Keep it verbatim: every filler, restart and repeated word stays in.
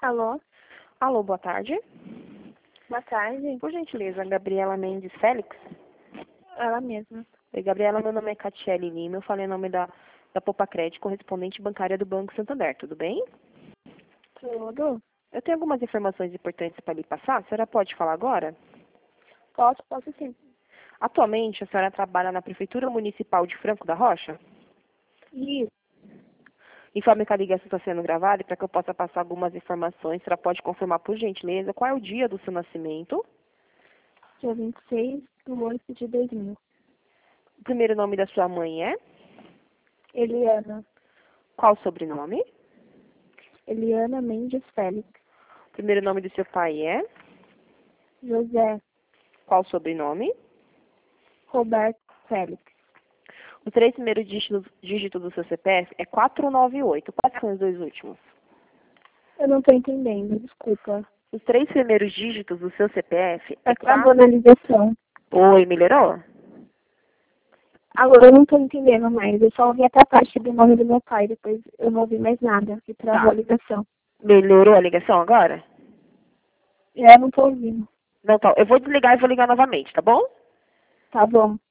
Alô? Alô, boa tarde. Boa tarde. Por gentileza, Gabriela Mendes Félix. Ela mesma. Oi, Gabriela, meu nome é Catiele Lima, eu falei em nome da, da Popa Crédito, correspondente bancária do Banco Santander, tudo bem? Tudo? Eu tenho algumas informações importantes para lhe passar, a senhora pode falar agora? Posso, posso sim. Atualmente, a senhora trabalha na Prefeitura Municipal de Franco da Rocha? Isso. Informe que a ligação está sendo gravada e para que eu possa passar algumas informações, a senhora pode confirmar, por gentileza, qual é o dia do seu nascimento, Dia vinte e seis do oito de dois mil. o primeiro nome da sua mãe é, Eliana. qual o sobrenome, Eliana Mendes Félix. o primeiro nome do seu pai é, José qual o sobrenome, Roberto Félix. os três primeiros dígitos, dígitos do seu C P F é quatro nove oito. Quais são os dois últimos? Eu não tô entendendo, desculpa. Os três primeiros dígitos do seu C P F é Tá travando quatro... a ligação. Oi, melhorou? Agora eu não tô entendendo mais. Eu só ouvi até a parte do nome do meu pai, depois eu não ouvi mais nada. E travou a Tá. ligação. Melhorou a ligação agora? É, eu não tô ouvindo. Não, tá. Eu vou desligar e vou ligar novamente, tá bom? Tá bom.